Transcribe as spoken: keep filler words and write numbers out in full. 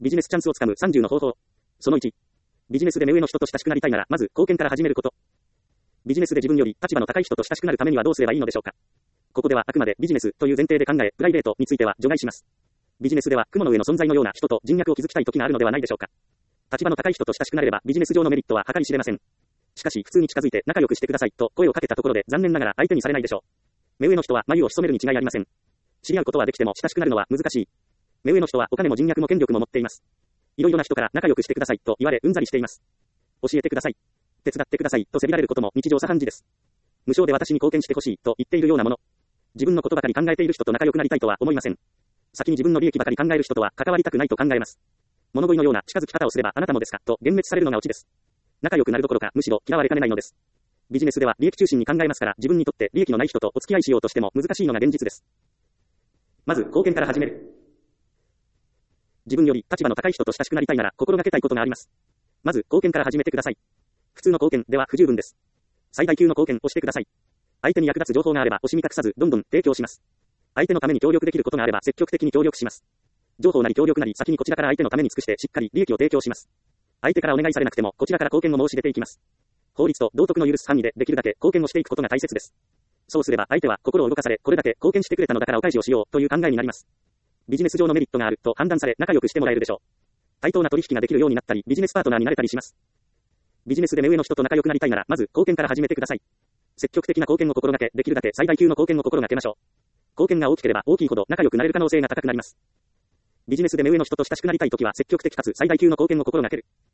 ビジネスチャンスをつかむさんじゅうの方法。そのいち。ビジネスで目上の人と親しくなりたいなら、まず貢献から始めること。ビジネスで自分より立場の高い人と親しくなるためにはどうすればいいのでしょうか。ここではあくまでビジネスという前提で考え、プライベートについては除外します。ビジネスでは雲の上の存在のような人と人脈を築きたい時があるのではないでしょうか。立場の高い人と親しくなれればビジネス上のメリットは計り知れません。しかし普通に近づいて仲良くしてくださいと声をかけたところで残念ながら相手にされないでしょう。目上の人は眉を潜めるに違いありません。知り合うことはできても親しくなるのは難しい。目上の人はお金も人脈も権力も持っています。いろいろな人から仲良くしてくださいと言われうんざりしています。教えてください。手伝ってくださいと責められることも日常茶飯事です。無償で私に貢献してほしいと言っているようなもの。自分のことばかり考えている人と仲良くなりたいとは思いません。先に自分の利益ばかり考える人とは関わりたくないと考えます。物乞いのような近づき方をすればあなたもですかと幻滅されるのがオチです。仲良くなるどころかむしろ嫌われかねないのです。ビジネスでは利益中心に考えますから自分にとって利益のない人とお付き合いしようとしても難しいのが現実です。まず貢献から始める。自分より立場の高い人と親しくなりたいなら心がけたいことがあります。まず貢献から始めてください。普通の貢献では不十分です。最大級の貢献をしてください。相手に役立つ情報があれば惜しみ隠さずどんどん提供します。相手のために協力できることがあれば積極的に協力します。情報なり協力なり先にこちらから相手のために尽くしてしっかり利益を提供します。相手からお願いされなくてもこちらから貢献を申し出ていきます。法律と道徳の許す範囲でできるだけ貢献をしていくことが大切です。そうすれば相手は心を動かされこれだけ貢献してくれたのだからお返しをしようという考えになります。ビジネス上のメリットがあると判断され仲良くしてもらえるでしょう。対等な取引ができるようになったりビジネスパートナーになれたりします。ビジネスで目上の人と仲良くなりたいならまず貢献から始めてください。積極的な貢献を心がけできるだけ最大級の貢献を心がけましょう。貢献が大きければ大きいほど仲良くなれる可能性が高くなります。ビジネスで目上の人と親しくなりたいときは積極的かつ最大級の貢献を心がける。